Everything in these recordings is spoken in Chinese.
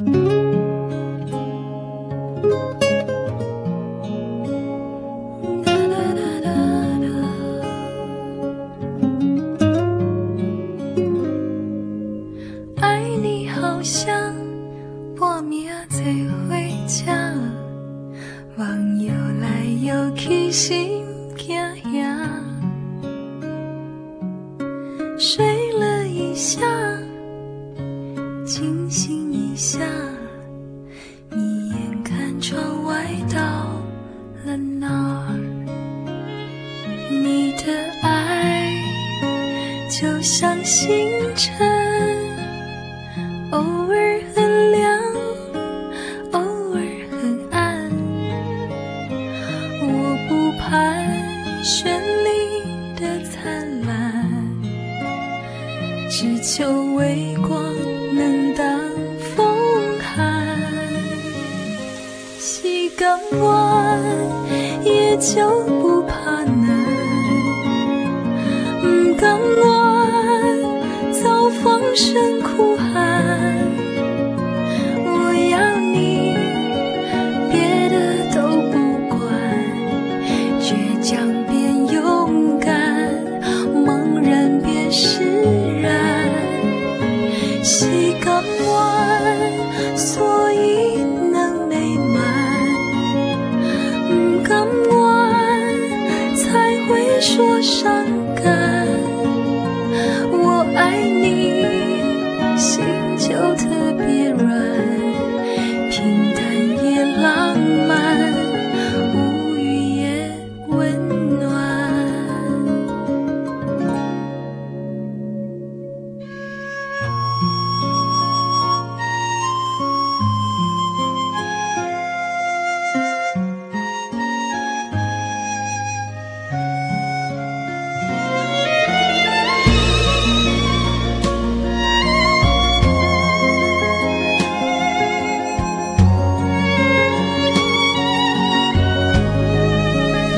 爱你好像半暝做伙吃，网游来游去心惊吓，睡了一下，惊醒一下，你眼看窗外到了哪儿？你的爱就像星辰，偶尔很亮，偶尔很暗。我不盼绚丽的灿烂，只求微光能当风寒。时间远，也就不怕难，不甘愿遭风声哭喊。我要你别的都不管，倔强变勇敢，茫然变释然。时间远，所以能美满，不甘愿才会说伤感。我爱你，心就特别软，平淡也浪漫，无语也温暖。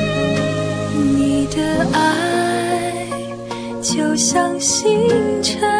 你的爱就像星辰，